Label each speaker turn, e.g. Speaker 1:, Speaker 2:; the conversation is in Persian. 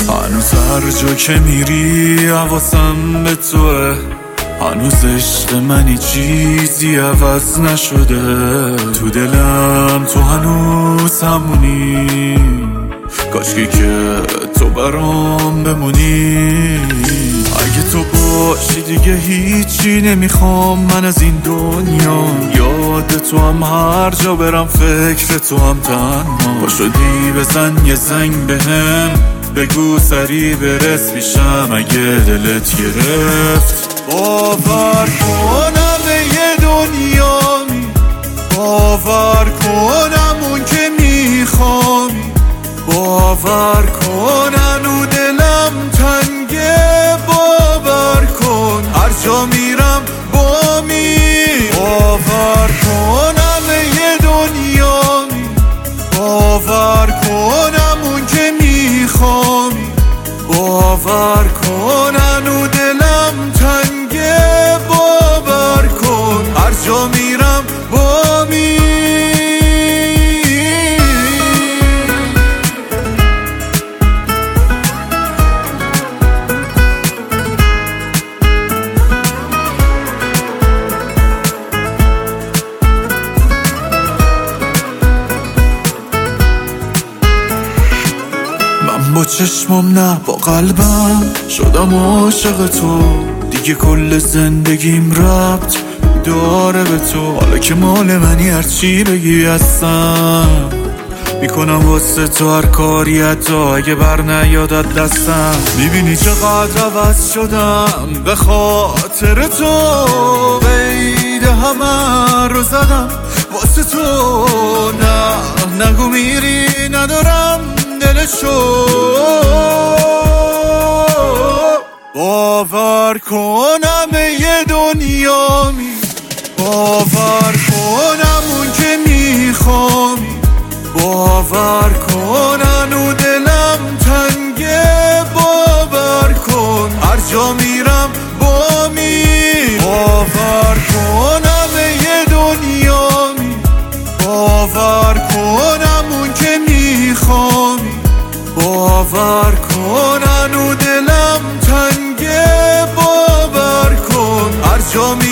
Speaker 1: هنوز هر جا که میری حواسم به توه، هنوز عشق منی چیزی عوض نشده، تو دلم تو هنوز همونی، کاشکی که تو برام بمونی. اگه تو باشی دیگه هیچی نمیخوام من از این دنیا، یاد تو هم هر جا برم فکر تو هم تنها، پاشدی بزن یه زنگ بهم بگو سری برس میشم اگه دلت گرفت. باور کنم یه دنیامی، باور کنم اون که میخوامی، باور کن هنو دلم تنگه، باور کن هر جا میرم بامی. باور کنم یه دنیامی، باور کنم اون که میخوامی، باور کن هنو دلم تنگه، باور کن هر جا میرم بامی. با چشمم نه با قلبم شدم عاشق تو، دیگه کل زندگیم ربط داره به تو، حالا که مال منی هرچی بگی هستم، میکنم واسه تو هر کاری حتی اگه بر نیادت دستم. میبینی چقدر عوض شدم به خاطر تو، بید همه رو زدم واسه تو، نه نگو میری ندارم دلشو. باور کنم یه دنیامی، باور کنم اون که میخوامی، باور کن هنو دلم تنگه، باور کن هر جا میرم بامی. باور کنم یه دنیامی، باور کنم اون که میخوامی، باور کن هنو دلم تنگه، باور کن هر جا میرم